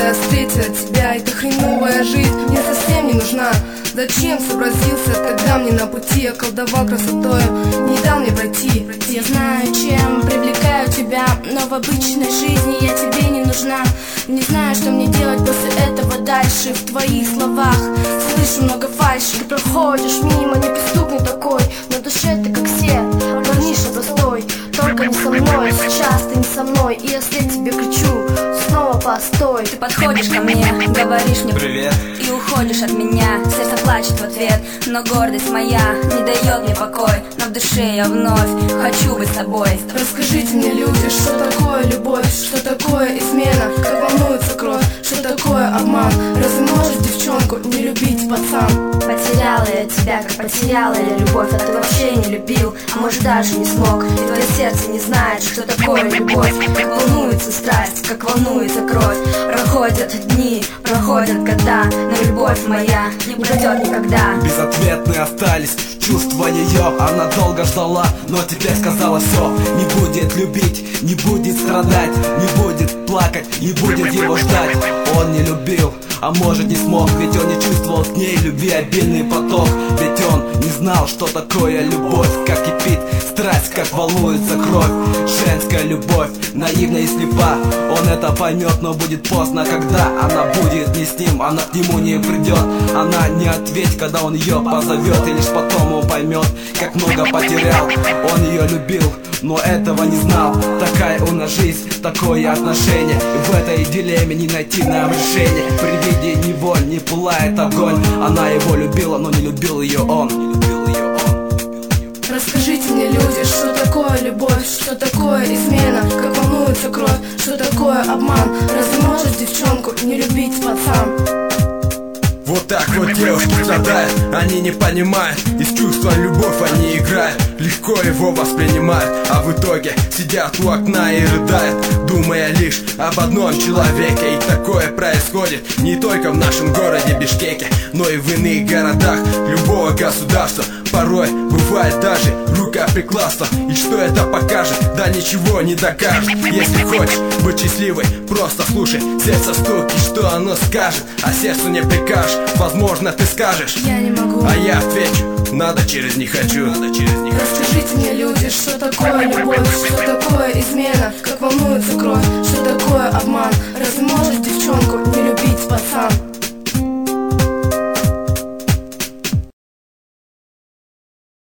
когда я встретила тебя. Эта хреновая жизнь мне совсем не нужна. Зачем сообразился тогда мне на пути? Околдовал красотою, не дал мне пройти. Я знаю, чем привлекаю тебя, но в обычной жизни я тебе не нужна. Не знаю, что мне делать после этого дальше. В твоих словах слышу много фальши. Ты проходишь мимо, неприступный такой. На душе ты как все, парниша простой. Только не со мной, сейчас ты не со мной. И я вслед тебе кричу, снова постой. Ты подходишь ко мне, говоришь мне привет и уходишь от меня. Сердце плачет в ответ, но гордость моя не дает мне покой. Но в душе я вновь хочу быть с тобой. Расскажите мне, люди, что такое любовь, что такое измена, как волнуется кровь, что такое обман. Разве может девчонку не любить пацан? Потеряла я тебя, как потеряла я любовь. А ты вообще не любил, а может даже не смог. И твое сердце не знает, что такое любовь. Как волнуется страсть, как волнуется кровь. Проходят дни, проходят года, но любовь моя не пройдет никогда. Безответные остались чувства ее. Она долго ждала, но теперь сказала все. Не будет любить, не будет страдать, не будет плакать, не будет его ждать. Он не любил, а может не смог, ведь он не чувствовал к ней любви обильный поток. Ведь он не знал, что такое любовь, как кипит страсть, как волнуется кровь. Женская любовь, наивна и слепа. Он это поймет, но будет поздно, когда она будет не с ним, она к нему не придет. Она не ответит, когда он ее позовет, и лишь потом он поймет, как много потерял. Он ее любил, но этого не знал. Такая у нас жизнь, такое отношение, и в этой дилемме не найти нам решение. При виде него не пылает огонь. Она его любила, но не любил ее он. Расскажите мне, люди, что такое любовь, что такое измена, как волнуется кровь, что такое обман. Разве может девчонку не любить пацан? Вот так вот девушки страдают, они не понимают, и с чувством любовь они играют. Легко его воспринимают, а в итоге сидят у окна и рыдают, думая лишь об одном человеке. И такое происходит не только в нашем городе Бишкеке, но и в иных городах любого государства. Порой бывает даже рукоприкладство. И что это покажет? Да ничего не докажет. Если хочешь быть счастливой, просто слушай сердце стук, и что оно скажет. А сердцу не прикажешь, возможно ты скажешь: я не могу. А я отвечу: надо через не хочу. Расскажите мне, люди, что такое любовь, что такое измена, как волнуется кровь, что такое